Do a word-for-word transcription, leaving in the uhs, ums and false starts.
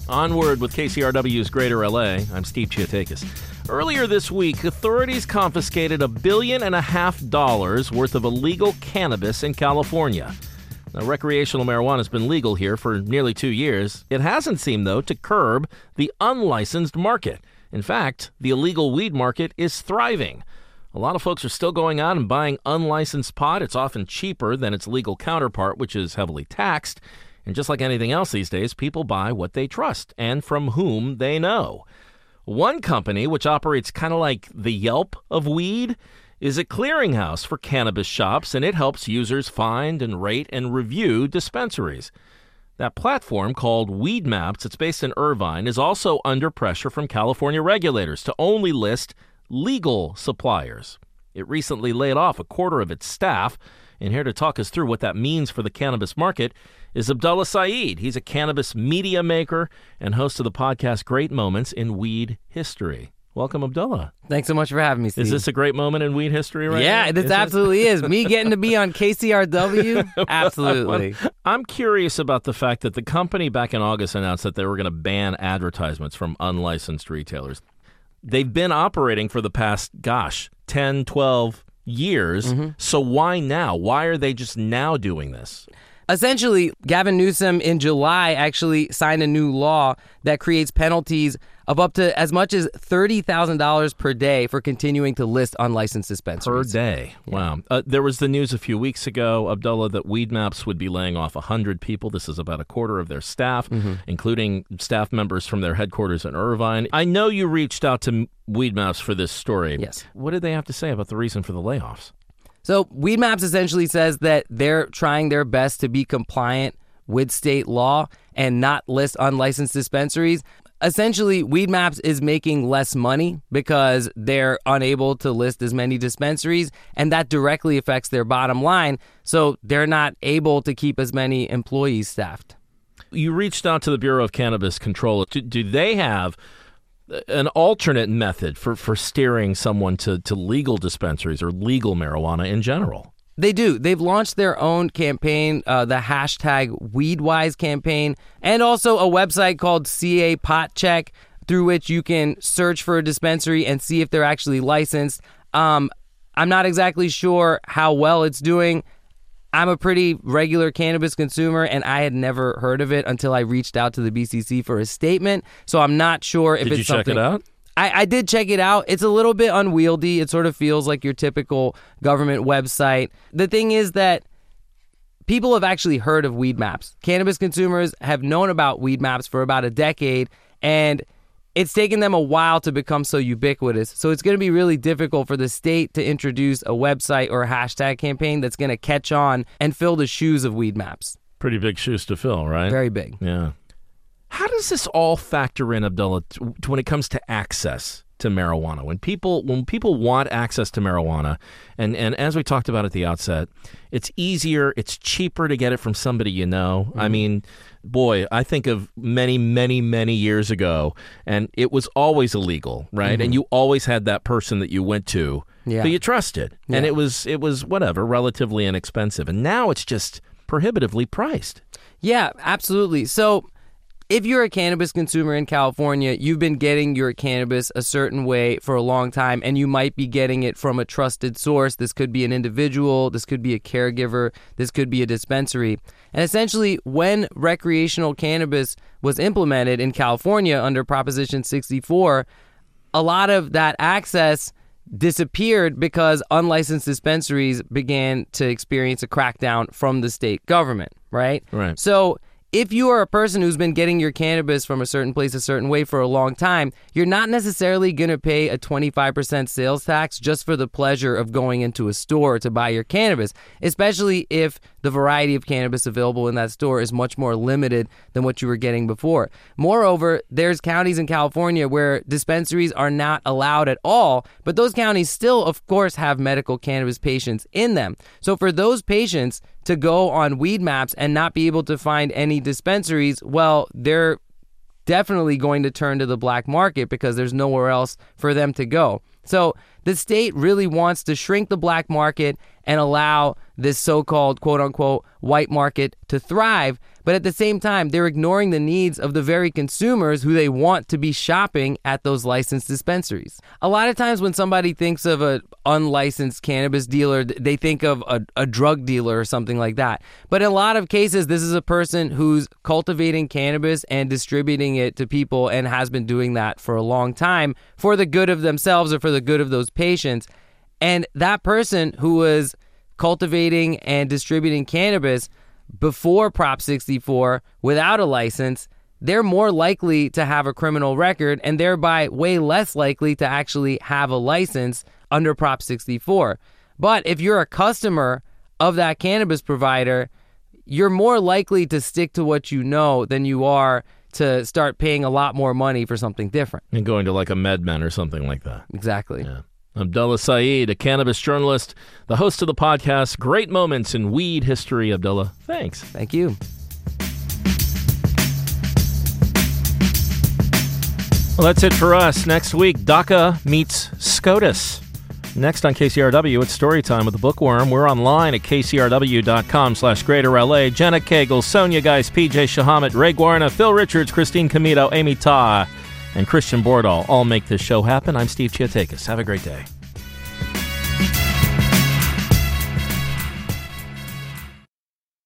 Onward with K C R W's Greater L A. I'm Steve Chiatakis. Earlier this week, authorities confiscated a billion and a half dollars worth of illegal cannabis in California. Now, recreational marijuana has been legal here for nearly two years. It hasn't seemed, though, to curb the unlicensed market. In fact, the illegal weed market is thriving. A lot of folks are still going out and buying unlicensed pot. It's often cheaper than its legal counterpart, which is heavily taxed. And just like anything else these days, people buy what they trust and from whom they know. One company, which operates kind of like the Yelp of weed, is a clearinghouse for cannabis shops, and it helps users find and rate and review dispensaries. That platform, called Weedmaps, it's based in Irvine, is also under pressure from California regulators to only list legal suppliers. It recently laid off a quarter of its staff, and here to talk us through what that means for the cannabis market is Abdullah Saeed. He's a cannabis media maker and host of the podcast Great Moments in Weed History. Welcome, Abdullah. Thanks so much for having me, Steve. Is this a great moment in weed history right yeah, now? Yeah, this is absolutely is. Me getting to be on K C R W? Absolutely. I'm curious about the fact that the company back in August announced that they were going to ban advertisements from unlicensed retailers. They've been operating for the past, gosh, ten, twelve years. Mm-hmm. So why now? Why are they just now doing this? Essentially, Gavin Newsom in July actually signed a new law that creates penalties of up to as much as thirty thousand dollars per day for continuing to list unlicensed dispensaries. Per day. Yeah. Wow. Uh, there was the news a few weeks ago, Abdullah, that Weedmaps would be laying off one hundred people. This is about a quarter of their staff, mm-hmm. including staff members from their headquarters in Irvine. I know you reached out to Weedmaps for this story. Yes. What did they have to say about the reason for the layoffs? So Weedmaps essentially says that they're trying their best to be compliant with state law and not list unlicensed dispensaries. Essentially, Weedmaps is making less money because they're unable to list as many dispensaries, and that directly affects their bottom line, so they're not able to keep as many employees staffed. You reached out to the Bureau of Cannabis Control. Do, do they have an alternate method for, for steering someone to, to legal dispensaries or legal marijuana in general? They do. They've launched their own campaign, uh, the hashtag WeedWise campaign, and also a website called C A Pot Check, through which you can search for a dispensary and see if they're actually licensed. Um, I'm not exactly sure how well it's doing. I'm a pretty regular cannabis consumer, and I had never heard of it until I reached out to the B C C for a statement. So I'm not sure if Did it's you check something. it out? I, I did check it out. It's a little bit unwieldy. It sort of feels like your typical government website. The thing is that people have actually heard of Weedmaps. Cannabis consumers have known about Weedmaps for about a decade, and it's taken them a while to become so ubiquitous. So it's going to be really difficult for the state to introduce a website or a hashtag campaign that's going to catch on and fill the shoes of Weedmaps. Pretty big shoes to fill, right? Very big. Yeah. How does this all factor in, Abdullah, to, to when it comes to access to marijuana? When people when people want access to marijuana, and, and as we talked about at the outset, it's easier, it's cheaper to get it from somebody you know. Mm-hmm. I mean, boy, I think of many, many, many years ago, and it was always illegal, right? Mm-hmm. And you always had that person that you went to yeah. that you trusted. Yeah. And it was, it was, whatever, relatively inexpensive. And now it's just prohibitively priced. Yeah, absolutely. So if you're a cannabis consumer in California, you've been getting your cannabis a certain way for a long time, and you might be getting it from a trusted source. This could be an individual, this could be a caregiver, this could be a dispensary. And essentially, when recreational cannabis was implemented in California under Proposition sixty-four, a lot of that access disappeared because unlicensed dispensaries began to experience a crackdown from the state government, right? Right. So if you are a person who's been getting your cannabis from a certain place a certain way for a long time, you're not necessarily going to pay a twenty-five percent sales tax just for the pleasure of going into a store to buy your cannabis, especially if the variety of cannabis available in that store is much more limited than what you were getting before. Moreover, there's counties in California where dispensaries are not allowed at all, but those counties still, of course, have medical cannabis patients in them. So for those patients to go on Weedmaps and not be able to find any dispensaries, well, they're definitely going to turn to the black market because there's nowhere else for them to go. So the state really wants to shrink the black market and allow this so-called quote-unquote white market to thrive. But at the same time, they're ignoring the needs of the very consumers who they want to be shopping at those licensed dispensaries. A lot of times when somebody thinks of an unlicensed cannabis dealer, they think of a, a drug dealer or something like that. But in a lot of cases, this is a person who's cultivating cannabis and distributing it to people and has been doing that for a long time for the good of themselves or for the good of those patients. And that person who was cultivating and distributing cannabis before Prop sixty-four without a license, they're more likely to have a criminal record and thereby way less likely to actually have a license under Prop sixty-four. But if you're a customer of that cannabis provider, you're more likely to stick to what you know than you are to start paying a lot more money for something different. And going to like a MedMen or something like that. Exactly. Yeah. Abdullah Saeed, a cannabis journalist, the host of the podcast, Great Moments in Weed History. Abdullah, thanks. Thank you. Well, that's it for us. Next week, DACA meets SCOTUS. Next on K C R W, it's Storytime with the Bookworm. We're online at kcrw.com slash greater LA. Jenna Cagle, Sonia Geis, P J Shahamet, Ray Guarna, Phil Richards, Christine Comito, Amy Ta, and Christian Bordahl all make this show happen. I'm Steve Chiatakis. Have a great day.